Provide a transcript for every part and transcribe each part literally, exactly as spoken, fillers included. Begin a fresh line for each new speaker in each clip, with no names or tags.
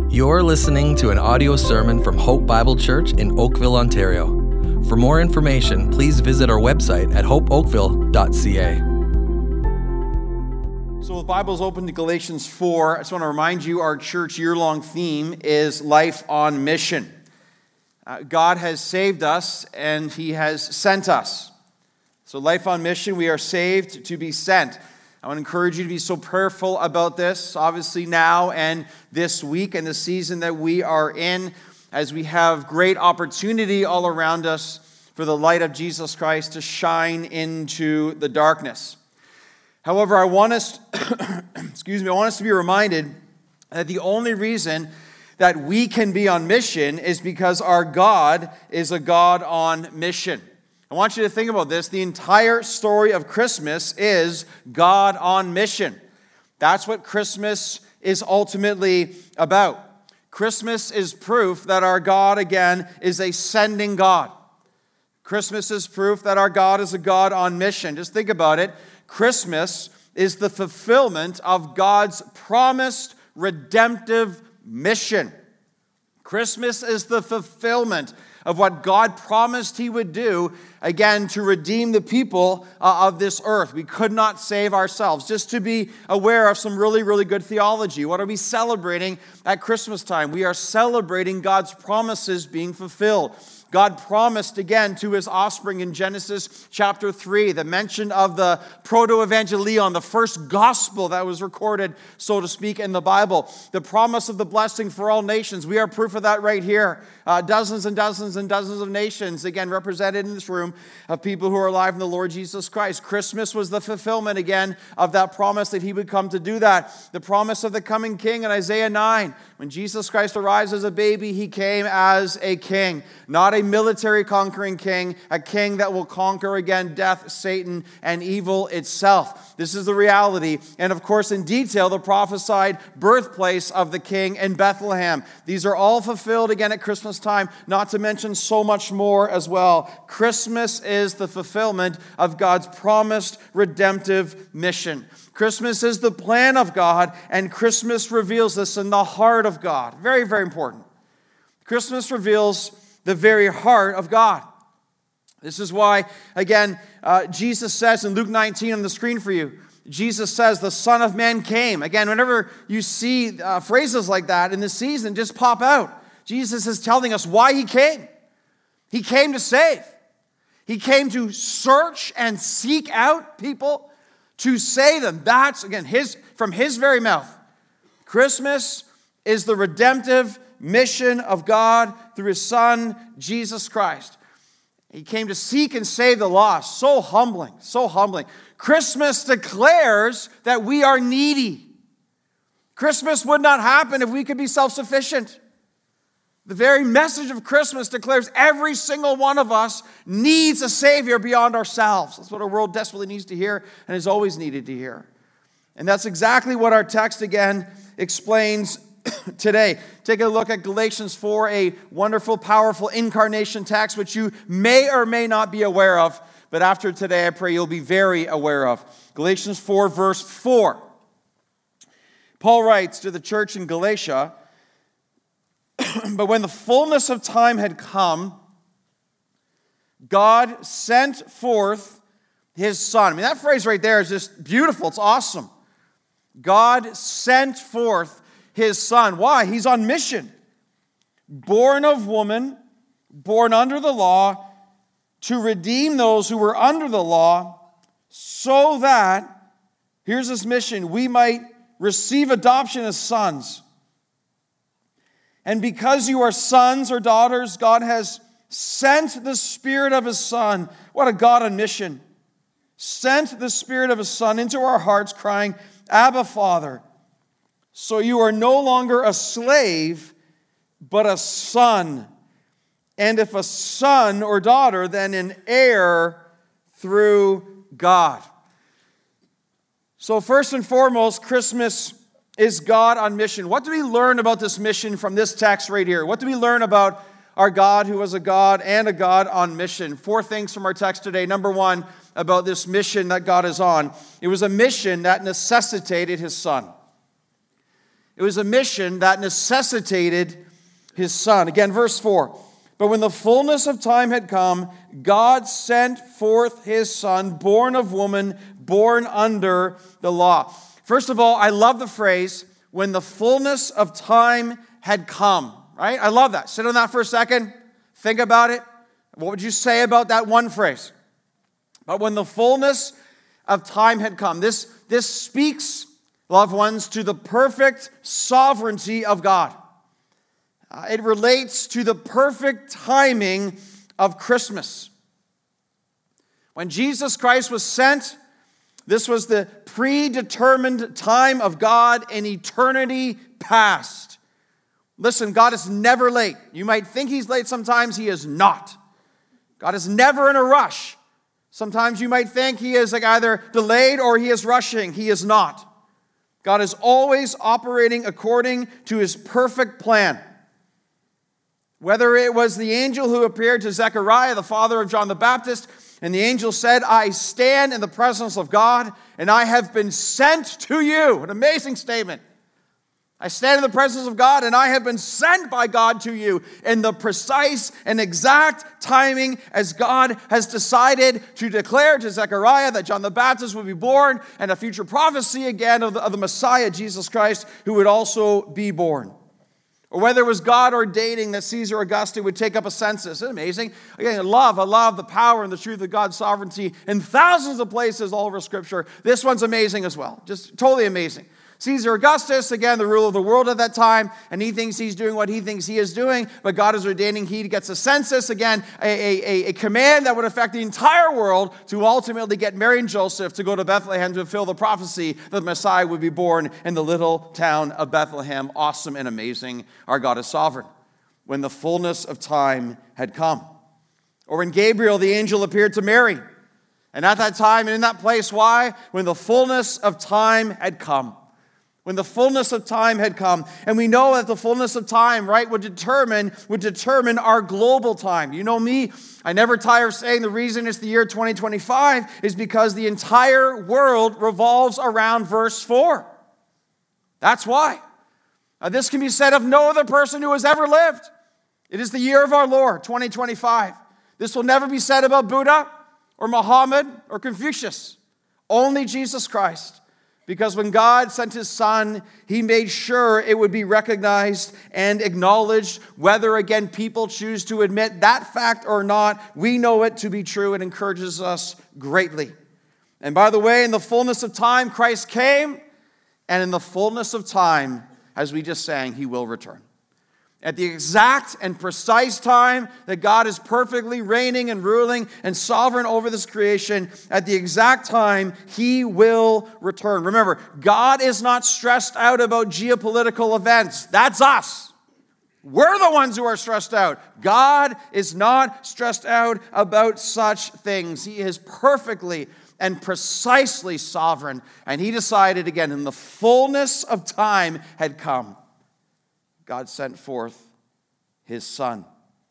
You're listening to an audio sermon from Hope Bible Church in Oakville, Ontario. For more information, please visit our website at hope oakville dot c a.
So with Bibles open to Galatians four, I just want to remind you our church year-long theme is Life on Mission. Uh, God has saved us and He has sent us. So life on mission, we are saved to be sent. I want to encourage you to be so prayerful about this, obviously now and this week and the season that we are in, as we have great opportunity all around us for the light of Jesus Christ to shine into the darkness. However, I want us, excuse me, I want us to be reminded that the only reason that we can be on mission is because our God is a God on mission. I want you to think about this. The entire story of Christmas is God on mission. That's what Christmas is ultimately about. Christmas is proof that our God, again, is a sending God. Christmas is proof that our God is a God on mission. Just think about it. Christmas is the fulfillment of God's promised redemptive mission. Christmas is the fulfillment of what God promised He would do, again, to redeem the people uh, of this earth. We could not save ourselves. Just to be aware of some really, really good theology. What are we celebrating at Christmas time? We are celebrating God's promises being fulfilled. God promised again to His offspring in Genesis chapter three, the mention of the proto-evangelion, the first gospel that was recorded, so to speak, in the Bible. The promise of the blessing for all nations. We are proof of that right here. Uh, dozens and dozens and dozens of nations, again, represented in this room, of people who are alive in the Lord Jesus Christ. Christmas was the fulfillment, again, of that promise that He would come to do that. The promise of the coming King in Isaiah nine. When Jesus Christ arrives as a baby, He came as a king, not a military conquering king, a king that will conquer again death, Satan, and evil itself. This is the reality. And of course, in detail, the prophesied birthplace of the king in Bethlehem. These are all fulfilled again at Christmas time, not to mention so much more as well. Christmas is the fulfillment of God's promised redemptive mission. Christmas is the plan of God, and Christmas reveals this in the heart of God. Very, very important. Christmas reveals the very heart of God. This is why, again, uh, Jesus says in Luke nineteen on the screen for you, Jesus says, the Son of Man came. Again, whenever you see uh, phrases like that in this season, just pop out. Jesus is telling us why He came. He came to save. He came to search and seek out people, to save them. That's, again, his from His very mouth. Christmas is the redemptive mission of God through His Son, Jesus Christ. He came to seek and save the lost. So humbling, so humbling. Christmas declares that we are needy. Christmas would not happen if we could be self-sufficient. The very message of Christmas declares every single one of us needs a Savior beyond ourselves. That's what our world desperately needs to hear and has always needed to hear. And that's exactly what our text again explains today. Take a look at Galatians four, a wonderful, powerful incarnation text which you may or may not be aware of, but after today I pray you'll be very aware of. Galatians four, verse four. Paul writes to the church in Galatia, but when the fullness of time had come, God sent forth His Son. I mean, that phrase right there is just beautiful. It's awesome. God sent forth His Son. Why? He's on mission. Born of woman, born under the law, to redeem those who were under the law, so that, here's His mission, we might receive adoption as sons. And because you are sons or daughters, God has sent the Spirit of His Son. What a God on mission. Sent the Spirit of His Son into our hearts, crying, Abba, Father. So you are no longer a slave, but a son. And if a son or daughter, then an heir through God. So first and foremost, Christmas is God on mission. What do we learn about this mission from this text right here? What do we learn about our God who was a God and a God on mission? Four things from our text today. Number one, about this mission that God is on. It was a mission that necessitated His Son. It was a mission that necessitated his Son. Again, verse four. But when the fullness of time had come, God sent forth his Son, born of woman, born under the law. First of all, I love the phrase, when the fullness of time had come, right? I love that. Sit on that for a second. Think about it. What would you say about that one phrase? But when the fullness of time had come. This, this speaks, loved ones, to the perfect sovereignty of God. Uh, it relates to the perfect timing of Christmas. When Jesus Christ was sent, this was the predetermined time of God in eternity past. Listen, God is never late. You might think he's late sometimes, he is not. God is never in a rush. Sometimes you might think he is like either delayed or he is rushing. He is not. God is always operating according to his perfect plan. Whether it was the angel who appeared to Zechariah, the father of John the Baptist, and the angel said, I stand in the presence of God, and I have been sent to you. An amazing statement. I stand in the presence of God, and I have been sent by God to you in the precise and exact timing as God has decided to declare to Zechariah that John the Baptist would be born, and a future prophecy again of the, of the Messiah, Jesus Christ, who would also be born. Or whether it was God ordaining that Caesar Augustus would take up a census. Isn't it amazing? Again, I love, I love the power and the truth of God's sovereignty in thousands of places all over Scripture. This one's amazing as well. Just totally amazing. Caesar Augustus, again, the ruler of the world at that time, and he thinks he's doing what he thinks he is doing, but God is ordaining he gets a census, again, a, a, a command that would affect the entire world to ultimately get Mary and Joseph to go to Bethlehem to fulfill the prophecy that the Messiah would be born in the little town of Bethlehem. Awesome and amazing. Our God is sovereign. When the fullness of time had come. Or when Gabriel, the angel, appeared to Mary. And at that time and in that place, why? When the fullness of time had come. When the fullness of time had come. And we know that the fullness of time, right, would determine, would determine our global time. You know me, I never tire of saying the reason it's the year twenty twenty-five is because the entire world revolves around verse four. That's why. Now, this can be said of no other person who has ever lived. It is the year of our Lord, twenty twenty-five. This will never be said about Buddha or Muhammad or Confucius. Only Jesus Christ. Because when God sent his Son, he made sure it would be recognized and acknowledged, whether, again, people choose to admit that fact or not. We know it to be true. It encourages us greatly. And by the way, in the fullness of time, Christ came, and in the fullness of time, as we just sang, he will return. At the exact and precise time that God is perfectly reigning and ruling and sovereign over this creation, at the exact time, he will return. Remember, God is not stressed out about geopolitical events. That's us. We're the ones who are stressed out. God is not stressed out about such things. He is perfectly and precisely sovereign. And he decided, again, in the fullness of time had come, God sent forth his Son.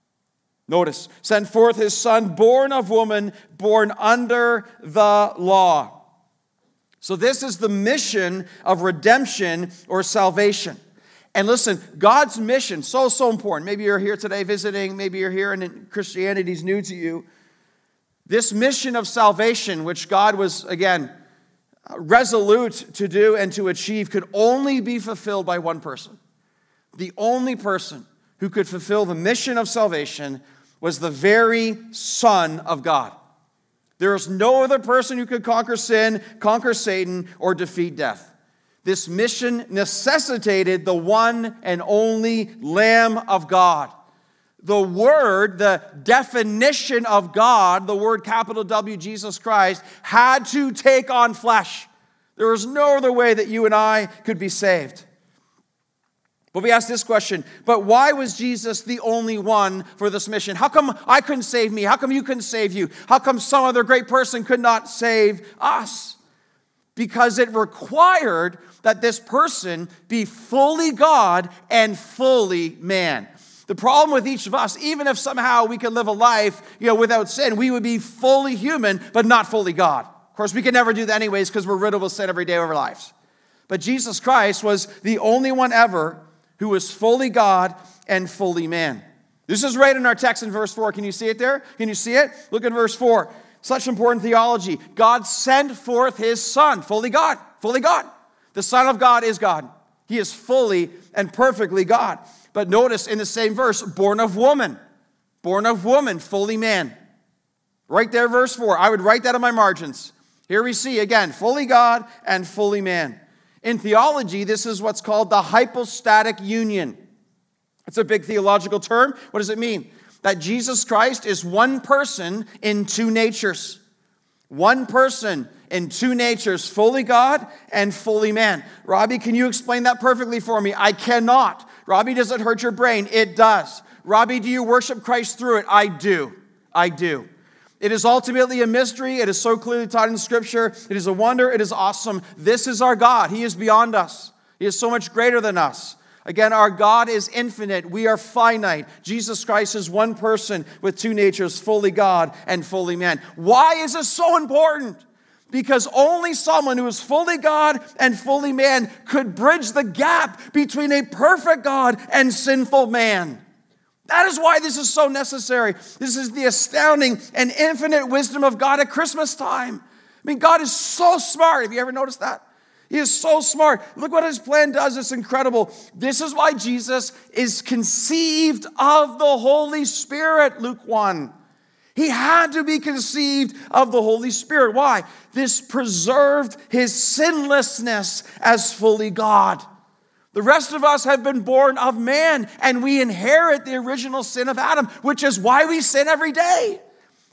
Notice, sent forth his Son, born of woman, born under the law. So this is the mission of redemption or salvation. And listen, God's mission, so, so important. Maybe you're here today visiting, maybe you're here and Christianity is new to you. This mission of salvation, which God was, again, resolute to do and to achieve, could only be fulfilled by one person. The only person who could fulfill the mission of salvation was the very Son of God. There is no other person who could conquer sin, conquer Satan, or defeat death. This mission necessitated the one and only Lamb of God. The Word, the definition of God, the word capital W, Jesus Christ, had to take on flesh. There was no other way that you and I could be saved. But we ask this question, but why was Jesus the only one for this mission? How come I couldn't save me? How come you couldn't save you? How come some other great person could not save us? Because it required that this person be fully God and fully man. The problem with each of us, even if somehow we could live a life, you know, without sin, we would be fully human, but not fully God. Of course, we can never do that anyways because we're riddled with sin every day of our lives. But Jesus Christ was the only one ever who was fully God and fully man. This is right in our text in verse four. Can you see it there? Can you see it? Look at verse four. Such important theology. God sent forth his Son, fully God, fully God. The Son of God is God. He is fully and perfectly God. But notice in the same verse, born of woman. Born of woman, fully man. Right there, verse four. I would write that in my margins. Here we see, again, fully God and fully man. In theology, this is what's called the hypostatic union. It's a big theological term. What does it mean? That Jesus Christ is one person in two natures. One person in two natures, fully God and fully man. Robbie, can you explain that perfectly for me? I cannot. Robbie, does it hurt your brain? It does. Robbie, do you worship Christ through it? I do. I do. It is ultimately a mystery. It is so clearly taught in Scripture. It is a wonder. It is awesome. This is our God. He is beyond us. He is so much greater than us. Again, our God is infinite. We are finite. Jesus Christ is one person with two natures, fully God and fully man. Why is this so important? Because only someone who is fully God and fully man could bridge the gap between a perfect God and sinful man. That is why this is so necessary. This is the astounding and infinite wisdom of God at Christmas time. I mean, God is so smart. Have you ever noticed that? He is so smart. Look what his plan does. It's incredible. This is why Jesus is conceived of the Holy Spirit, Luke one. He had to be conceived of the Holy Spirit. Why? This preserved his sinlessness as fully God. The rest of us have been born of man, and we inherit the original sin of Adam, which is why we sin every day.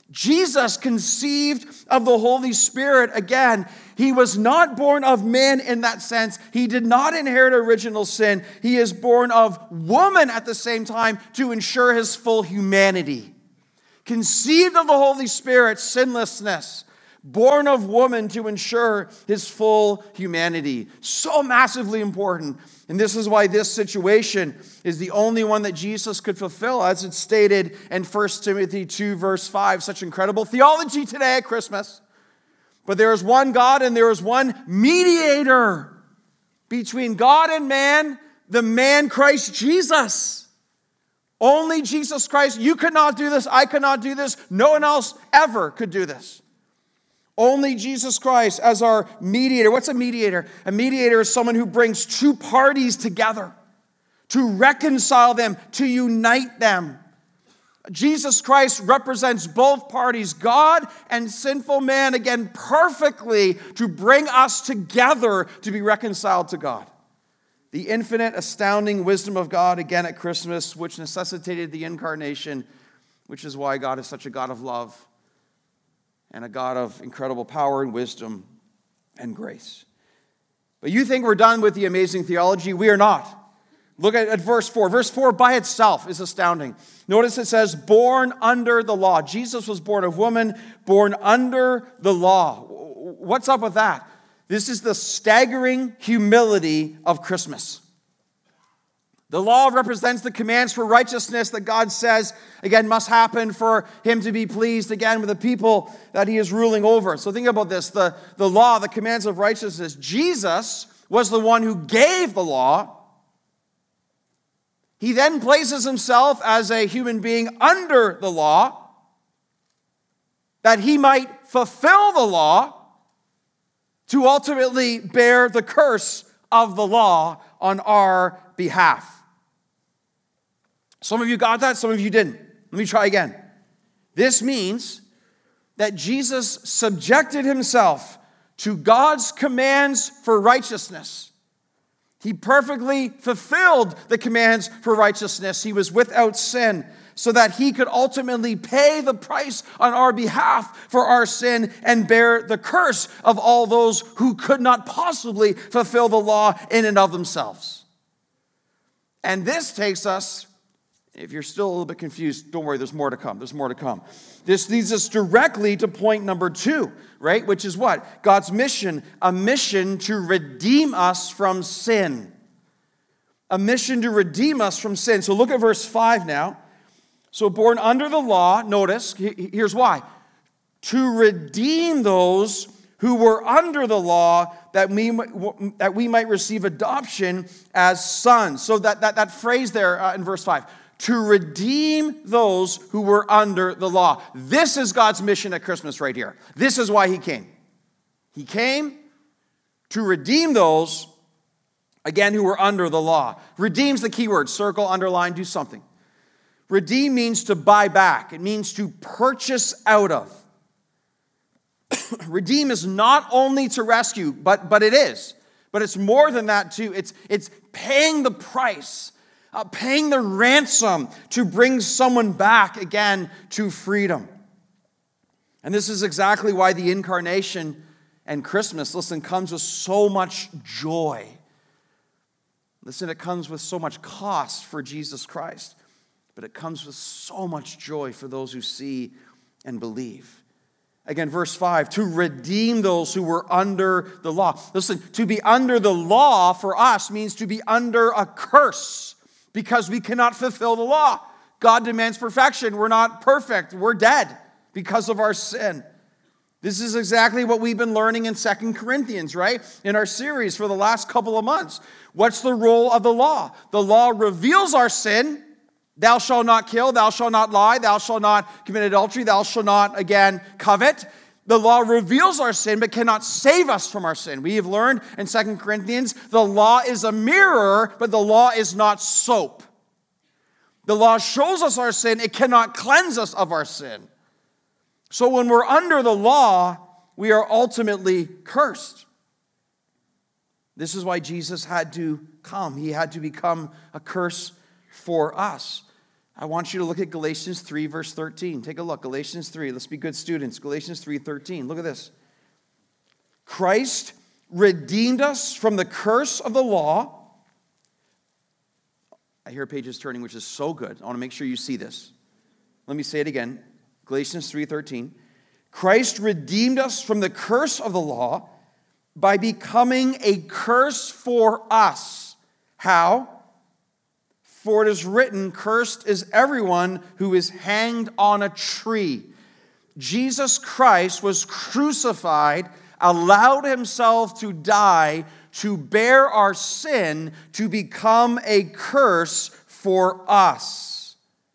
Jesus conceived of the Holy Spirit. Again, he was not born of man in that sense. He did not inherit original sin. He is born of woman at the same time to ensure his full humanity. Conceived of the Holy Spirit, sinlessness. Born of woman to ensure his full humanity. So massively important. And this is why this situation is the only one that Jesus could fulfill, as it's stated in First Timothy two, verse five. Such incredible theology today at Christmas. But there is one God and there is one mediator between God and man, the man Christ Jesus. Only Jesus Christ. You could not do this. I could not do this. No one else ever could do this. Only Jesus Christ as our mediator. What's a mediator? A mediator is someone who brings two parties together to reconcile them, to unite them. Jesus Christ represents both parties, God and sinful man, again, perfectly to bring us together to be reconciled to God. The infinite, astounding wisdom of God, again at Christmas, which necessitated the incarnation, which is why God is such a God of love and a God of incredible power and wisdom and grace. But you think we're done with the amazing theology? We are not. Look at, at verse four. Verse four by itself is astounding. Notice it says, born under the law. Jesus was born of woman, born under the law. What's up with that? This is the staggering humility of Christmas. The law represents the commands for righteousness that God says, again, must happen for him to be pleased, again, with the people that he is ruling over. So think about this. The, the law, the commands of righteousness. Jesus was the one who gave the law. He then places himself as a human being under the law that he might fulfill the law to ultimately bear the curse of the law on our behalf. Some of you got that, some of you didn't. Let me try again. This means that Jesus subjected himself to God's commands for righteousness. He perfectly fulfilled the commands for righteousness. He was without sin so that he could ultimately pay the price on our behalf for our sin and bear the curse of all those who could not possibly fulfill the law in and of themselves. And this takes us, if you're still a little bit confused, don't worry, there's more to come. There's more to come. This leads us directly to point number two, right? Which is what? God's mission, a mission to redeem us from sin. A mission to redeem us from sin. So look at verse five now. So born under the law, notice, here's why. To redeem those who were under the law, that we, that we might receive adoption as sons. So that, that, that phrase there uh, in verse five, to redeem those who were under the law. This is God's mission at Christmas right here. This is why he came. He came to redeem those, again, who were under the law. Redeem's the key word. Circle, underline, do something. Redeem means to buy back. It means to purchase out of. Redeem is not only to rescue, but, but it is. But it's more than that too. It's, it's paying the price, uh, paying the ransom to bring someone back again to freedom. And this is exactly why the incarnation and Christmas, listen, comes with so much joy. Listen, it comes with so much cost for Jesus Christ, but it comes with so much joy for those who see and believe. Again, verse five, to redeem those who were under the law. Listen, to be under the law for us means to be under a curse because we cannot fulfill the law. God demands perfection. We're not perfect. We're dead because of our sin. This is exactly what we've been learning in Second Corinthians, right? In our series for the last couple of months. What's the role of the law? The law reveals our sin. Thou shalt not kill, thou shalt not lie, thou shalt not commit adultery, thou shalt not, again, covet. The law reveals our sin, but cannot save us from our sin. We have learned in Second Corinthians, the law is a mirror, but the law is not soap. The law shows us our sin, it cannot cleanse us of our sin. So when we're under the law, we are ultimately cursed. This is why Jesus had to come. He had to become a curse for us. I want you to look at Galatians three, verse thirteen. Take a look. Galatians three. Let's be good students. Galatians three, thirteen. Look at this. Christ redeemed us from the curse of the law. I hear pages turning, which is so good. I want to make sure you see this. Let me say it again. Galatians three, thirteen. Christ redeemed us from the curse of the law by becoming a curse for us. How? For it is written, cursed is everyone who is hanged on a tree. Jesus Christ was crucified, allowed himself to die, to bear our sin, to become a curse for us.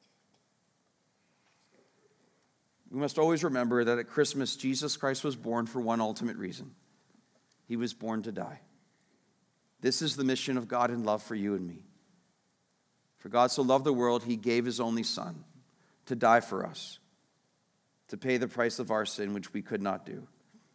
We must always remember that at Christmas, Jesus Christ was born for one ultimate reason. He was born to die. This is the mission of God in love for you and me. For God so loved the world, he gave his only Son to die for us, to pay the price of our sin, which we could not do.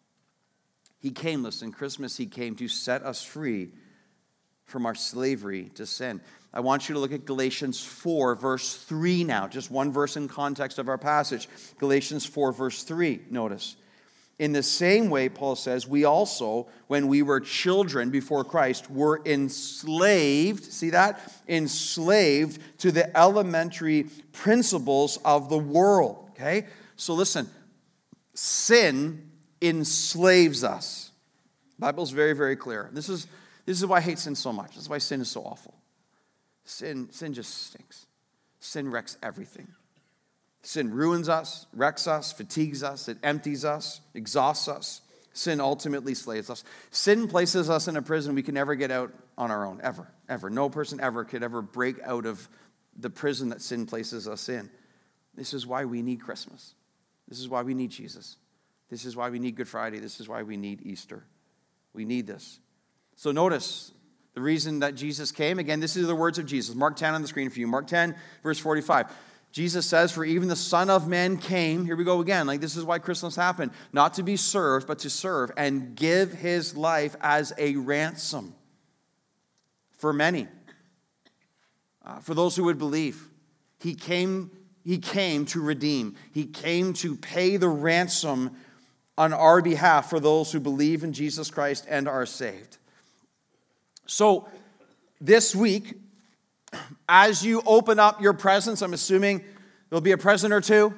He came, listen, Christmas, he came to set us free from our slavery to sin. I want you to look at Galatians four, verse three now, just one verse in context of our passage. Galatians four, verse three, notice. In the same way, Paul says, we also, when we were children before Christ, were enslaved, see that? Enslaved to the elementary principles of the world, okay? So listen, sin enslaves us. The Bible's very, very clear. This is, this is why I hate sin so much. This is why sin is so awful. Sin, sin just stinks. Sin wrecks everything. Sin ruins us, wrecks us, fatigues us, it empties us, exhausts us. Sin ultimately slaves us. Sin places us in a prison we can never get out on our own, ever, ever. No person ever could ever break out of the prison that sin places us in. This is why we need Christmas. This is why we need Jesus. This is why we need Good Friday. This is why we need Easter. We need this. So notice the reason that Jesus came. Again, this is the words of Jesus. Mark ten on the screen for you. Mark ten, verse forty-five. Jesus says, for even the Son of Man came, here we go again, like this is why Christmas happened, not to be served, but to serve and give his life as a ransom for many, uh, for those who would believe. He came, he came to redeem. He came to pay the ransom on our behalf for those who believe in Jesus Christ and are saved. So this week, as you open up your presents, I'm assuming there'll be a present or two.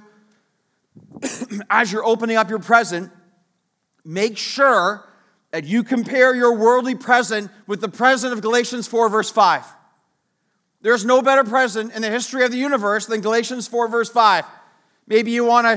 As you're opening up your present, make sure that you compare your worldly present with the present of Galatians four, verse five. There's no better present in the history of the universe than Galatians four, verse five. Maybe you want to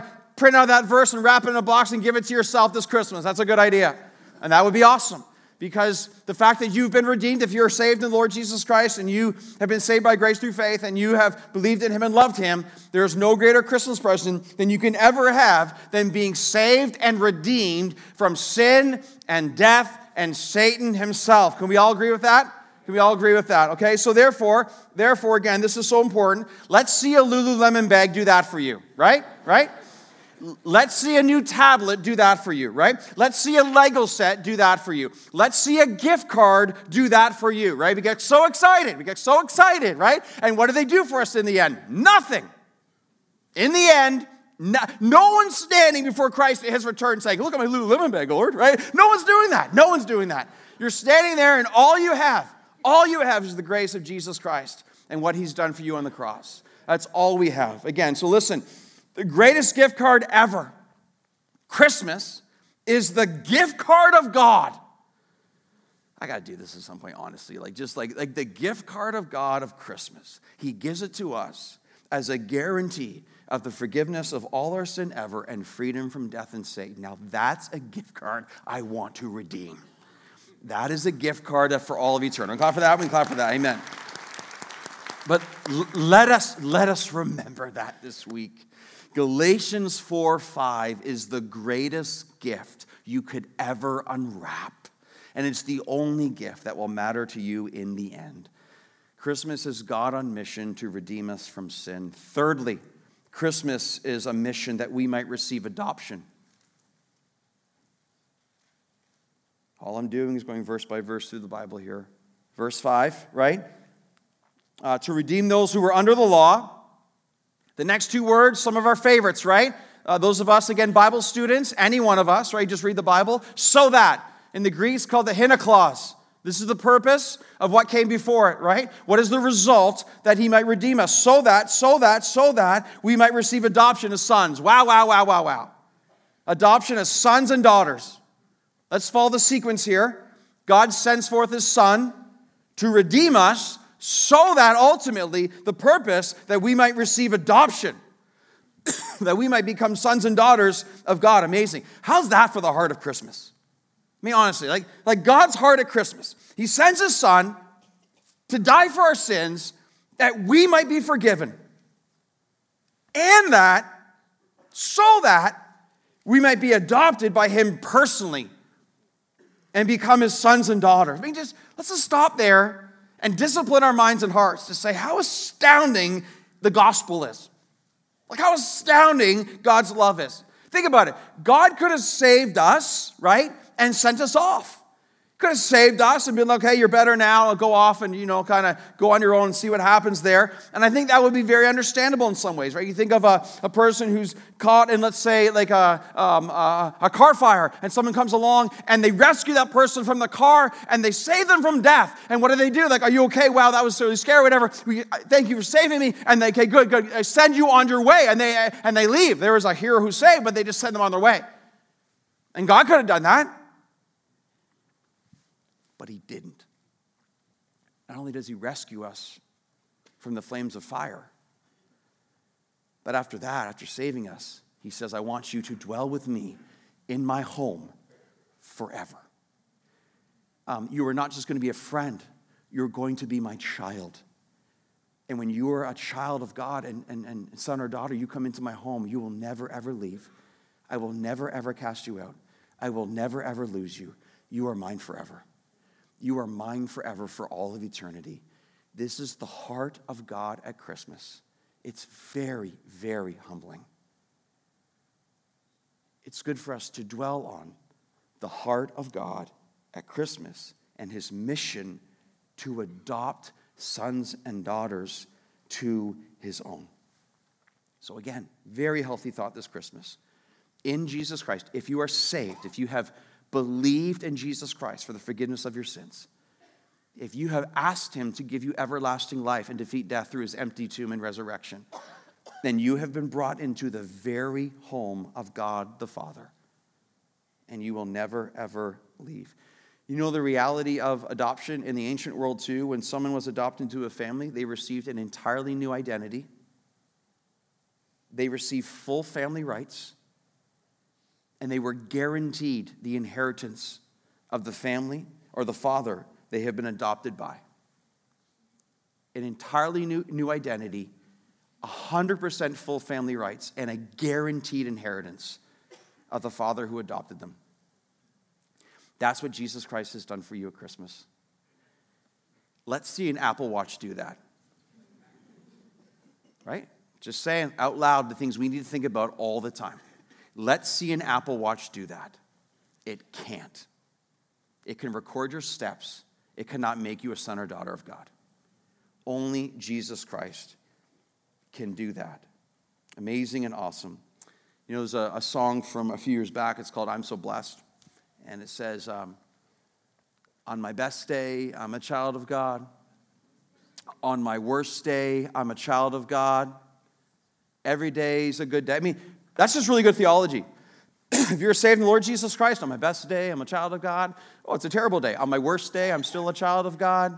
print out that verse and wrap it in a box and give it to yourself this Christmas. That's a good idea. And that would be awesome. Because the fact that you've been redeemed, if you're saved in the Lord Jesus Christ and you have been saved by grace through faith and you have believed in him and loved him, there's no greater Christmas present than you can ever have than being saved and redeemed from sin and death and Satan himself. Can we all agree with that? Can we all agree with that? Okay, so therefore, therefore, again, this is so important. Let's see a Lululemon bag do that for you, right? Right? Let's see a new tablet do that for you, right? Let's see a Lego set do that for you. Let's see a gift card do that for you, right? We get so excited. We get so excited, right? And what do they do for us in the end? Nothing. In the end, no, no one's standing before Christ at his return saying, look at my Lululemon bag, Lord, right? No one's doing that. No one's doing that. You're standing there and all you have, all you have is the grace of Jesus Christ and what he's done for you on the cross. That's all we have. Again, so listen. The greatest gift card ever, Christmas, is the gift card of God. I got to do this at some point, honestly. Like just like, like the gift card of God of Christmas. He gives it to us as a guarantee of the forgiveness of all our sin ever and freedom from death and Satan. Now that's a gift card I want to redeem. That is a gift card for all of eternity. Clap for that. We can clap for that. Amen. But l- let us let us remember that this week. Galatians four five is the greatest gift you could ever unwrap. And it's the only gift that will matter to you in the end. Christmas is God on mission to redeem us from sin. Thirdly, Christmas is a mission that we might receive adoption. All I'm doing is going verse by verse through the Bible here. Verse five, right? Uh, to redeem those who were under the law. The next two words, some of our favorites, right? Uh, those of us, again, Bible students, any one of us, right? Just read the Bible. So that, in the Greek, it's called the hina clause. This is the purpose of what came before it, right? What is the result? That he might redeem us. So that, so that, so that we might receive adoption as sons. Wow, wow, wow, wow, wow. Adoption as sons and daughters. Let's follow the sequence here. God sends forth his son to redeem us, so that ultimately the purpose that we might receive adoption, that we might become sons and daughters of God. Amazing. How's that for the heart of Christmas? I mean, honestly, like, like God's heart at Christmas. He sends his son to die for our sins that we might be forgiven. And that, so that we might be adopted by him personally and become his sons and daughters. I mean, just let's just stop there and discipline our minds and hearts to say how astounding the gospel is. Like how astounding God's love is. Think about it. God could have saved us, right? And sent us off. Could have saved us and been like, okay, you're better now. I'll go off and, you know, kind of go on your own and see what happens there. And I think that would be very understandable in some ways, right? You think of a, a person who's caught in, let's say, like a, um, a, a car fire, and someone comes along and they rescue that person from the car and they save them from death. And what do they do? Like, are you okay? Wow, that was really scary, whatever. We, thank you for saving me. And they, okay, good, good. I send you on your way. And they, and they leave. There was a hero who saved, but they just send them on their way. And God could have done that. But he didn't. Not only does he rescue us from the flames of fire, but after that, after saving us, he says, I want you to dwell with me in my home forever. Um, you are not just going to be a friend, you're going to be my child. And when you are a child of God and, and, and son or daughter, you come into my home, you will never, ever leave. I will never, ever cast you out. I will never, ever lose you. You are mine forever. You are mine forever for all of eternity. This is the heart of God at Christmas. It's very, very humbling. It's good for us to dwell on the heart of God at Christmas and his mission to adopt sons and daughters to his own. So again, very healthy thought this Christmas. In Jesus Christ, if you are saved, if you have believed in Jesus Christ for the forgiveness of your sins, if you have asked him to give you everlasting life and defeat death through his empty tomb and resurrection, then you have been brought into the very home of God the Father, and you will never, ever leave. You know the reality of adoption in the ancient world too, when someone was adopted into a family, they received an entirely new identity. They received full family rights. and they were guaranteed the inheritance of the family or the father they have been adopted by. An entirely new, new identity, one hundred percent full family rights, and a guaranteed inheritance of the father who adopted them. That's what Jesus Christ has done for you at Christmas. Let's see an Apple Watch do that. Right? Just saying out loud the things we need to think about all the time. Let's see an Apple Watch do that. It can't. It can record your steps. It cannot make you a son or daughter of God. Only Jesus Christ can do that. Amazing and awesome. You know, there's a, a song from a few years back. It's called I'm So Blessed. And it says, um, on my best day, I'm a child of God. On my worst day, I'm a child of God. Every day's a good day. I mean, that's just really good theology. If you're saved in the Lord Jesus Christ, on my best day, I'm a child of God. Oh, it's a terrible day. On my worst day, I'm still a child of God.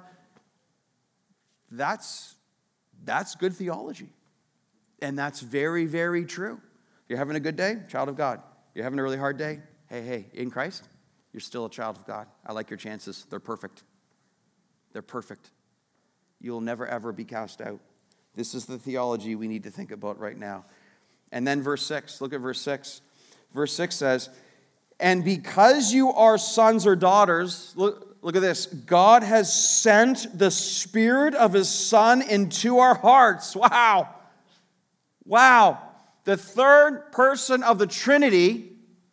That's, that's good theology. And that's very, very true. You're having a good day, child of God. You're having a really hard day, hey, hey, in Christ, you're still a child of God. I like your chances. They're perfect. They're perfect. You'll never, ever be cast out. This is the theology we need to think about right now. And then verse six, look at verse six. Verse six says, and because you are sons or daughters, look, look at this, God has sent the Spirit of His Son into our hearts. Wow. Wow. The third person of the Trinity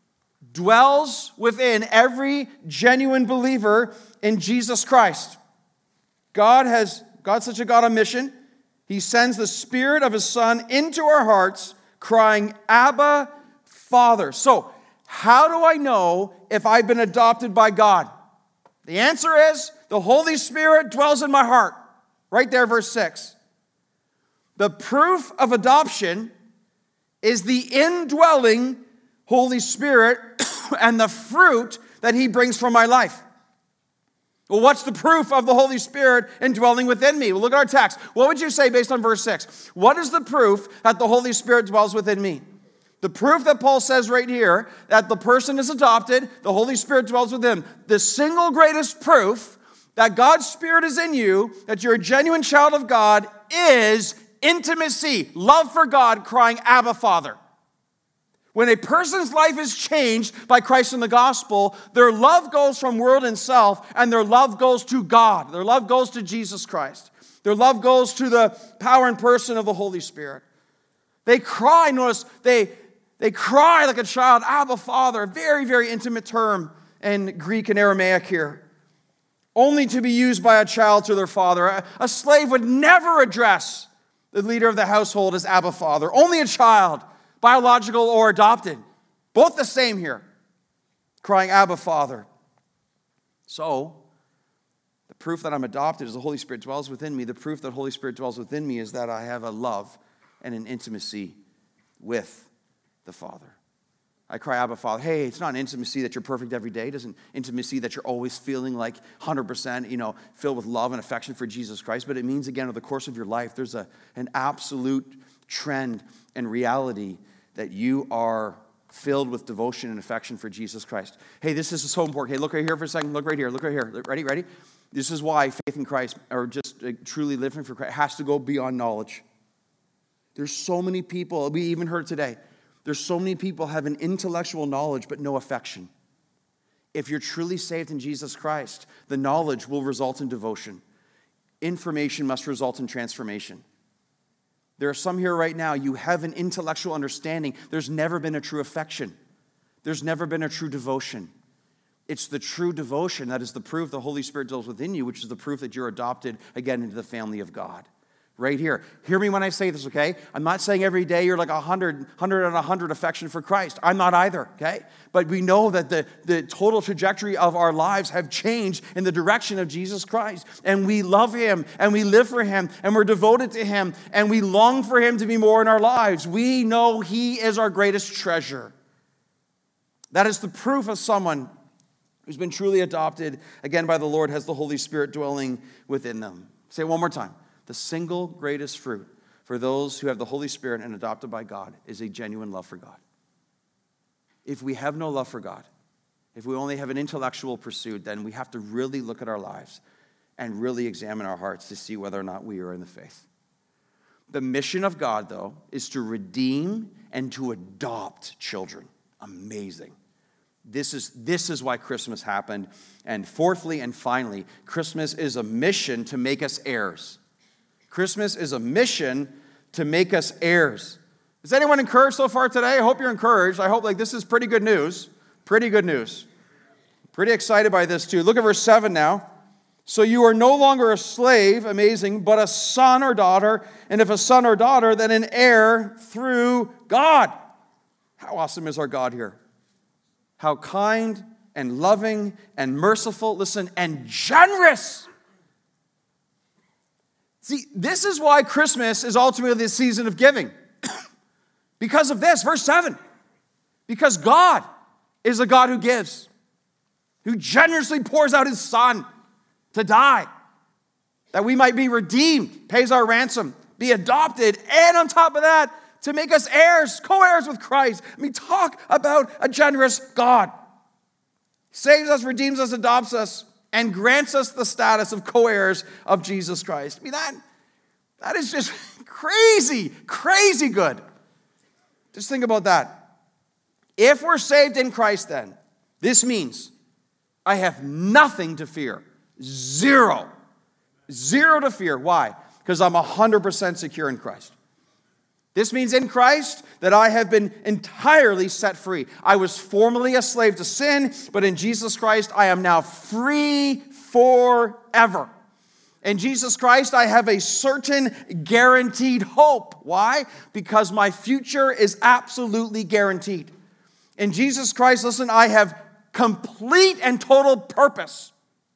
dwells within every genuine believer in Jesus Christ. God has, God's such a God on mission. He sends the Spirit of His Son into our hearts, crying, Abba, Father. So, how do I know if I've been adopted by God? The answer is, the Holy Spirit dwells in my heart. Right there, verse six. The proof of adoption is the indwelling Holy Spirit and the fruit that He brings from my life. Well, what's the proof of the Holy Spirit indwelling within me? Well, look at our text. What would you say based on verse six? What is the proof that the Holy Spirit dwells within me? The proof that Paul says right here, that the person is adopted, the Holy Spirit dwells within. The single greatest proof that God's Spirit is in you, that you're a genuine child of God, is intimacy, love for God, crying, Abba, Father. When a person's life is changed by Christ and the gospel, their love goes from world and self, and their love goes to God. Their love goes to Jesus Christ. Their love goes to the power and person of the Holy Spirit. They cry, notice, they, they cry like a child, Abba, Father, a very, very intimate term in Greek and Aramaic here. Only to be used by a child to their father. A, a slave would never address the leader of the household as Abba, Father. Only a child, biological or adopted. Both the same here. Crying, Abba, Father. So, the proof that I'm adopted is the Holy Spirit dwells within me. The proof that the Holy Spirit dwells within me is that I have a love and an intimacy with the Father. I cry, Abba, Father. Hey, it's not an intimacy that you're perfect every day. It isn't intimacy that you're always feeling like one hundred percent, you know, filled with love and affection for Jesus Christ. But it means, again, over the course of your life, there's a, an absolute trend and reality that you are filled with devotion and affection for Jesus Christ. Hey, this is so important. Hey, look right here for a second. Look right here. Look right here. Ready? Ready? This is why faith in Christ, or just uh, truly living for Christ, has to go beyond knowledge. There's so many people, we even heard today, there's so many people have an intellectual knowledge but no affection. If you're truly saved in Jesus Christ, the knowledge will result in devotion. Information must result in transformation. There are some here right now, you have an intellectual understanding. There's never been a true affection. There's never been a true devotion. It's the true devotion that is the proof the Holy Spirit dwells within you, which is the proof that you're adopted again into the family of God. Right here. Hear me when I say this, okay? I'm not saying every day you're like a hundred, hundred and a hundred affection for Christ. I'm not either, okay? But we know that the, the total trajectory of our lives have changed in the direction of Jesus Christ. And we love Him, and we live for Him, and we're devoted to Him, and we long for Him to be more in our lives. We know He is our greatest treasure. That is the proof of someone who's been truly adopted, again, by the Lord, has the Holy Spirit dwelling within them. Say it one more time. The single greatest fruit for those who have the Holy Spirit and adopted by God is a genuine love for God. if we have no love for God, if we only have an intellectual pursuit, then we have to really look at our lives and really examine our hearts to see whether or not we are in the faith. The mission of God, though, is to redeem and to adopt children. Amazing. This is, this is why Christmas happened. And fourthly and finally, Christmas is a mission to make us heirs. Christmas is a mission to make us heirs. Is anyone encouraged so far today? I hope you're encouraged. I hope like this is pretty good news. Pretty good news. Pretty excited by this too. Look at verse seven now. So you are no longer a slave, amazing, but a son or daughter. And if a son or daughter, then an heir through God. How awesome is our God here? How kind and loving and merciful, listen, and generous. See, this is why Christmas is ultimately the season of giving. Because of this, verse seven. Because God is a God who gives, who generously pours out his son to die, that we might be redeemed, pays our ransom, be adopted, and on top of that, to make us heirs, co-heirs with Christ. I mean, talk about a generous God. Saves us, redeems us, adopts us, and grants us the status of co-heirs of Jesus Christ. I mean, that, that is just crazy, crazy good. Just think about that. If we're saved in Christ, then, this means I have nothing to fear. Zero. Zero to fear. Why? Because I'm one hundred percent secure in Christ. This means in Christ that I have been entirely set free. I was formerly a slave to sin, but in Jesus Christ I am now free forever. In Jesus Christ I have a certain guaranteed hope. Why? Because my future is absolutely guaranteed. In Jesus Christ, listen, I have complete and total purpose.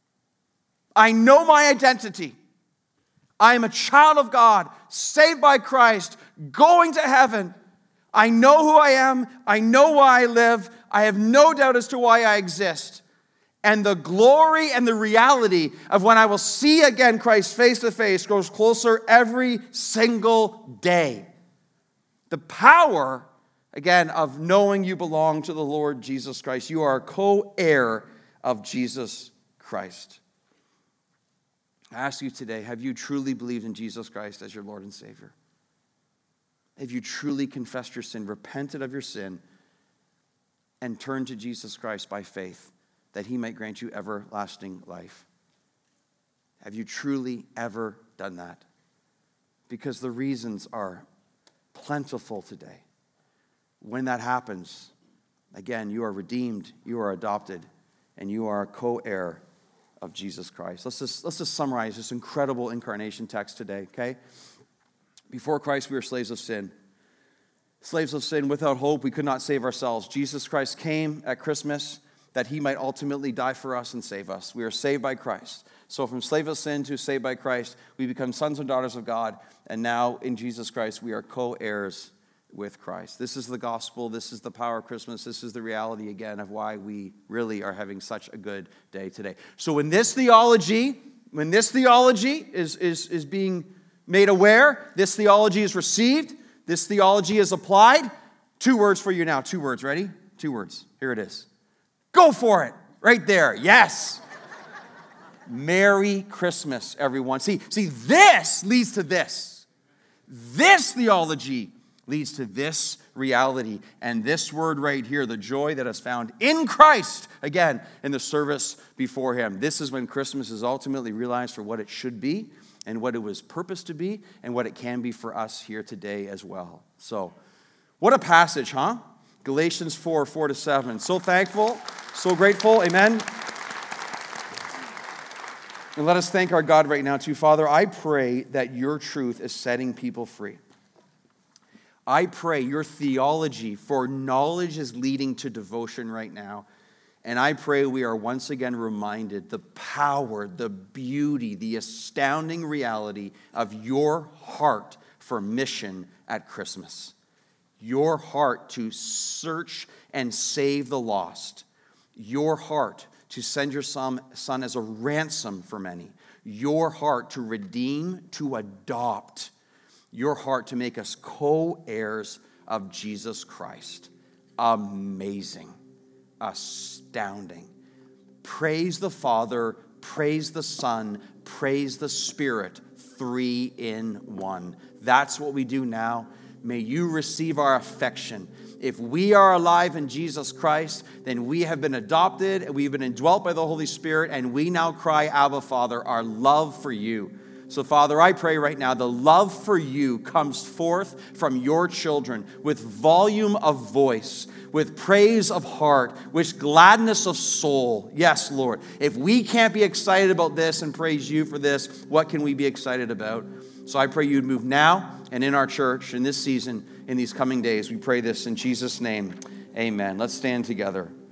I know my identity. I am a child of God, saved by Christ, going to heaven. I know who I am. I know why I live. I have no doubt as to why I exist. And the glory and the reality of when I will see again Christ face to face grows closer every single day. The power, again, of knowing you belong to the Lord Jesus Christ. You are a co-heir of Jesus Christ. I ask you today, have you truly believed in Jesus Christ as your Lord and Savior? Have you truly confessed your sin, repented of your sin, and turned to Jesus Christ by faith that he might grant you everlasting life? Have you truly ever done that? Because the reasons are plentiful today. When that happens, again, you are redeemed, you are adopted, and you are a co-heir of Jesus Christ. Let's just, let's just summarize this incredible incarnation text today, okay? Before Christ, we were slaves of sin. Slaves of sin without hope, we could not save ourselves. Jesus Christ came at Christmas that he might ultimately die for us and save us. We are saved by Christ. So from slave of sin to saved by Christ, we become sons and daughters of God, and now in Jesus Christ, we are co-heirs with Christ. This is the gospel. This is the power of Christmas. This is the reality, again, of why we really are having such a good day today. So when this theology, when this theology is, is, is being made aware, this theology is received, this theology is applied, two words for you now. Two words. Ready? Two words. Here it is. Go for it. Right there. Yes. Merry Christmas, everyone. See, see, this leads to this. This theology leads to this reality. And this word right here, the joy that is found in Christ, again, in the service before him. This is when Christmas is ultimately realized for what it should be and what it was purposed to be and what it can be for us here today as well. So, what a passage, huh? Galatians four, four to seven. So thankful, so grateful. Amen. And let us thank our God right now too. Father, I pray that your truth is setting people free. I pray your theology for knowledge is leading to devotion right now. And I pray we are once again reminded the power, the beauty, the astounding reality of your heart for mission at Christmas. Your heart to search and save the lost. Your heart to send your son, son as a ransom for many. Your heart to redeem, to adopt. Your heart to make us co-heirs of Jesus Christ. amazing, astounding. Praise the Father, praise the Son, praise the Spirit, three in one. That's what we do now. May you receive our affection. If we are alive in Jesus Christ, then we have been adopted, and we've been indwelt by the Holy Spirit, and we now cry, Abba, Father, our love for you. So, Father, I pray right now, the love for you comes forth from your children with volume of voice, with praise of heart, with gladness of soul. Yes, Lord. If we can't be excited about this and praise you for this, what can we be excited about? So I pray you'd move now and in our church in this season, in these coming days. We pray this in Jesus' name. Amen. Let's stand together.